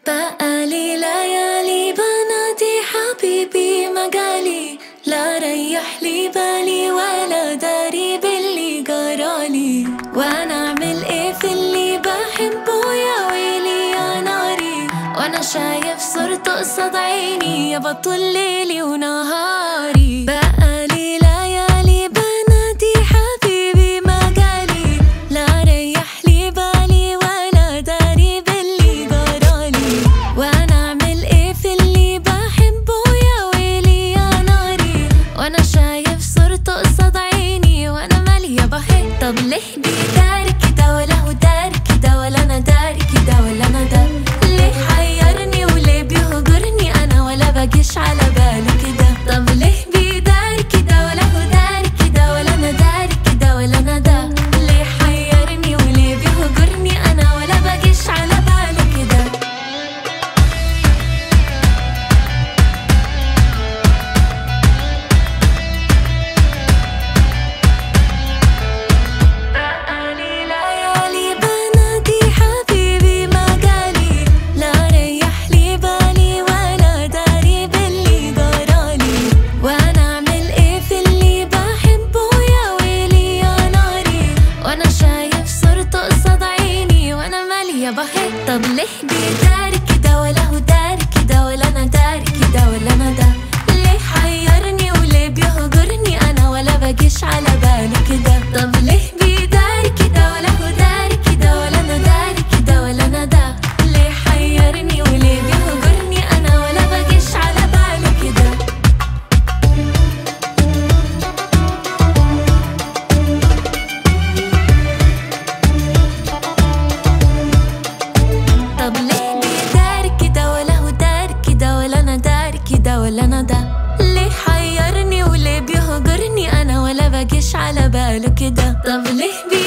بقالي ليالي بنادي حبيبي مقالي، لا ريح لي بالي ولا داري باللي قرالي. وانا اعمل ايه في اللي بحبه يا ويلي يا ناري، وانا شايف صورته قصاد عيني يا بطل ليلي ونهاري. بقالي ليالي بنادي حبيبي مقالي، لا ريح لي بالي ولا داري باللي قرالي. وانا اعمل ايه في اللي بحبه يا ويلي يا ناري، وانا شايف صورته قصاد عيني وانا مالية بحي. طب ليه بيداري كده ولا هو داري كده ولا انا داري كده ولا انا داري؟ ليه حيرني وليه بيهجرني انا ولا باجيش على باله كده؟ طب ليه بيداري كده ولا هو داري كده ولا انا داري كده ولا انا داري؟ ليه حيرني وليه بيهجرني انا ولا باجيش على باله كده؟ بقالي ليالي بنادي حبيبي مقالي، لا ريح لي بالي ولا داري باللي قرالي. وانا اعمل ايه في اللي بحبه يا ويلي يا ناري، وانا شايف صورته قصاد عيني وانا مالية بحي. طب ليه بيداري كده ولا هو داري كده ولا انا داري كده ولا انا داري؟ ليه حيرني وليه بيهجرني انا ولا باجيش على باله كده؟ طب ليه بيداري كده ولا هو داري كده ولا انا داري كده ولا انا داري؟ ليه حيرني وليه بيهجرني انا ولا باجيش على باله كده؟ طب ليه بيداري كده ولا هو داري كده ولا انا داري كده ولا انا داري؟ ليه حيرني وليه بيهجرني انا ولا باجيش على باله كده؟ طب ليه